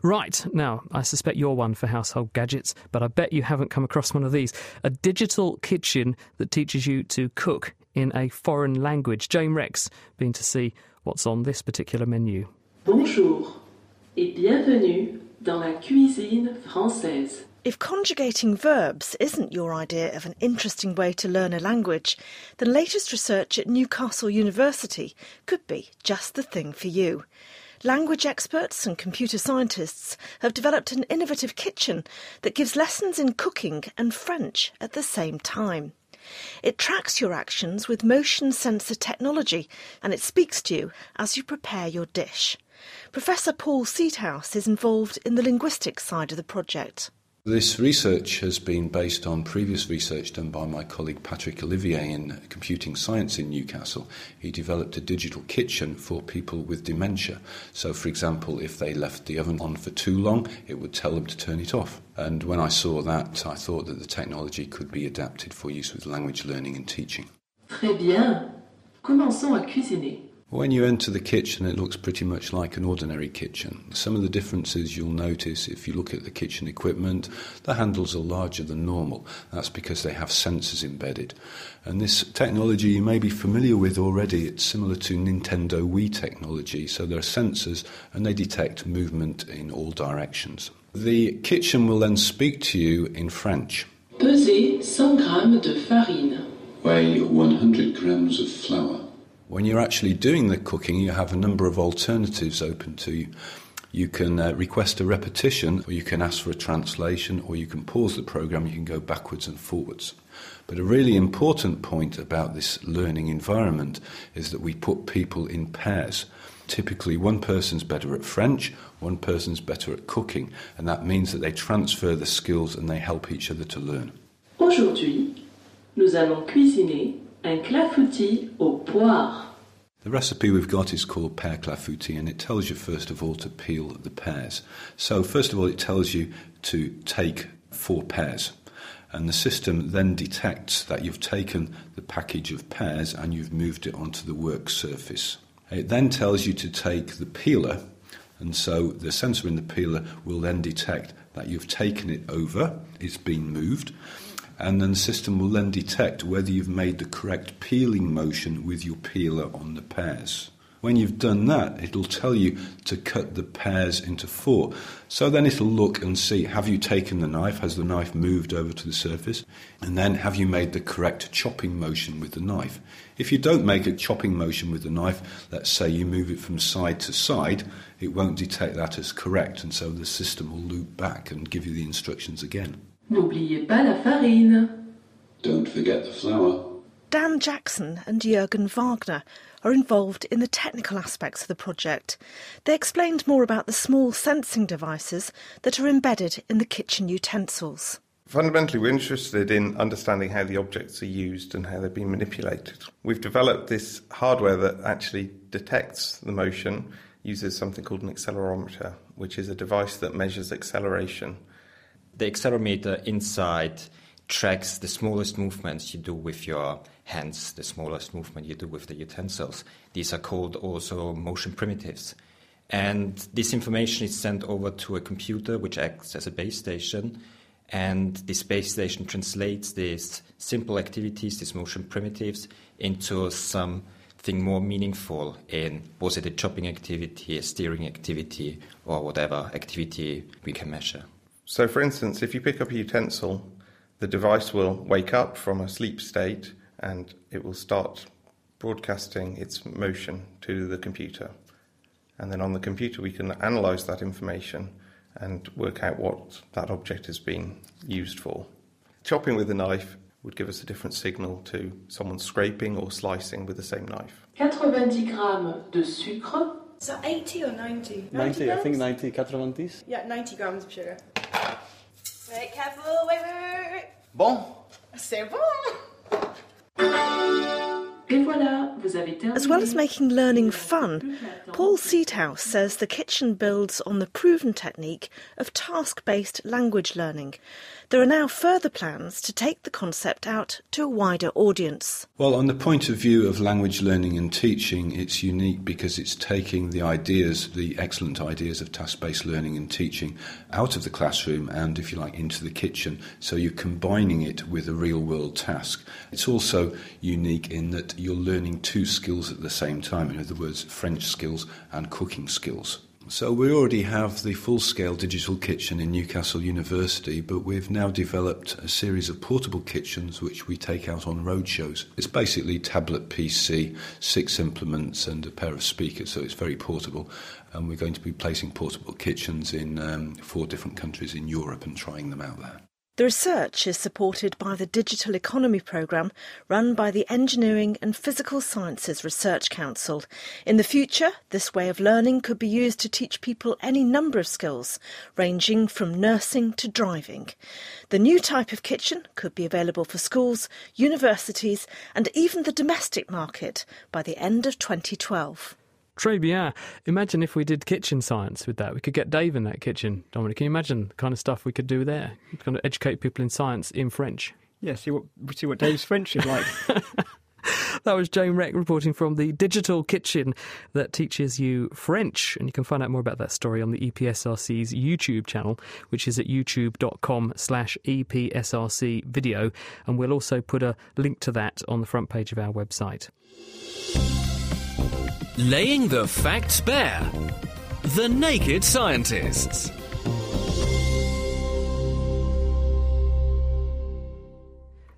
Right, now, I suspect you're one for household gadgets, but I bet you haven't come across one of these. A digital kitchen that teaches you to cook in a foreign language. Jane Rex, been to see what's on this particular menu. Bonjour et bienvenue dans la cuisine française. If conjugating verbs isn't your idea of an interesting way to learn a language, then latest research at Newcastle University could be just the thing for you. Language experts and computer scientists have developed an innovative kitchen that gives lessons in cooking and French at the same time. It tracks your actions with motion sensor technology and it speaks to you as you prepare your dish. Professor Paul Seedhouse is involved in the linguistics side of the project. This research has been based on previous research done by my colleague Patrick Olivier in computing science in Newcastle. He developed a digital kitchen for people with dementia. So, for example, if they left the oven on for too long, it would tell them to turn it off. And when I saw that, I thought that the technology could be adapted for use with language learning and teaching. Très bien. Commençons à cuisiner. When you enter the kitchen, it looks pretty much like an ordinary kitchen. Some of the differences you'll notice if you look at the kitchen equipment, the handles are larger than normal. That's because they have sensors embedded. And this technology you may be familiar with already. It's similar to Nintendo Wii technology. So there are sensors and they detect movement in all directions. The kitchen will then speak to you in French. Pesez 100 grammes de farine. Weigh 100 grams of flour. When you're actually doing the cooking, you have a number of alternatives open to you. You can request a repetition, or you can ask for a translation, or you can pause the programme, you can go backwards and forwards. But a really important point about this learning environment is that we put people in pairs. Typically, one person's better at French, one person's better at cooking, and that means that they transfer the skills and they help each other to learn. Aujourd'hui, nous allons cuisiner un clafoutis aux poires. The recipe we've got is called pear clafoutis, and it tells you first of all to peel the pears. So first of all it tells you to take 4 pears, and the system then detects that you've taken the package of pears and you've moved it onto the work surface. It then tells you to take the peeler, and so the sensor in the peeler will then detect that you've taken it over, it's been moved, and then the system will then detect whether you've made the correct peeling motion with your peeler on the pears. When you've done that, it'll tell you to cut the pears into 4. So then it'll look and see, have you taken the knife, has the knife moved over to the surface? And then have you made the correct chopping motion with the knife? If you don't make a chopping motion with the knife, let's say you move it from side to side, it won't detect that as correct, and so the system will loop back and give you the instructions again. N'oubliez pas la farine. Don't forget the flour. Dan Jackson and Jürgen Wagner are involved in the technical aspects of the project. They explained more about the small sensing devices that are embedded in the kitchen utensils. Fundamentally, we're interested in understanding how the objects are used and how they're being manipulated. We've developed this hardware that actually detects the motion, uses something called an accelerometer, which is a device that measures acceleration. The accelerometer inside tracks the smallest movements you do with your hands, the smallest movement you do with the utensils. These are called also motion primitives. And this information is sent over to a computer which acts as a base station. And this base station translates these simple activities, these motion primitives, into something more meaningful in, was it a chopping activity, a steering activity, or whatever activity we can measure. So, for instance, if you pick up a utensil, the device will wake up from a sleep state and it will start broadcasting its motion to the computer. And then on the computer we can analyse that information and work out what that object has been used for. Chopping with a knife would give us a different signal to someone scraping or slicing with the same knife. 90 grammes de sucre. So 80 or 90? 90, I think 90, 90. Yeah, 90 grams of sugar. Wait, careful, wait. Bon. C'est bon! Et voilà, vous avez terminé. As well as making learning fun, Paul Seedhouse says the kitchen builds on the proven technique of task-based language learning. There are now further plans to take the concept out to a wider audience. Well, on the point of view of language learning and teaching, it's unique because it's taking the ideas, the excellent ideas of task-based learning and teaching out of the classroom and, if you like, into the kitchen. So you're combining it with a real-world task. It's also unique in that you're learning two skills at the same time. In other words, French skills and cooking skills. So we already have the full-scale digital kitchen in Newcastle University, but we've now developed a series of portable kitchens which we take out on roadshows. It's basically tablet PC, 6 implements and a pair of speakers, so it's very portable. And we're going to be placing portable kitchens in 4 different countries in Europe and trying them out there. The research is supported by the Digital Economy programme run by the Engineering and Physical Sciences Research Council. In the future, this way of learning could be used to teach people any number of skills, ranging from nursing to driving. The new type of kitchen could be available for schools, universities and even the domestic market by the end of 2012. Très bien. Imagine if we did kitchen science with that. We could get Dave in that kitchen. Dominic, can you imagine the kind of stuff we could do there? Kind of educate people in science in French. Yeah, see what Dave's French is like. That was Jane Reck reporting from the digital kitchen that teaches you French. And you can find out more about that story on the EPSRC's YouTube channel, which is at youtube.com/EPSRC video. And we'll also put a link to that on the front page of our website. Laying the facts bare. The Naked Scientists.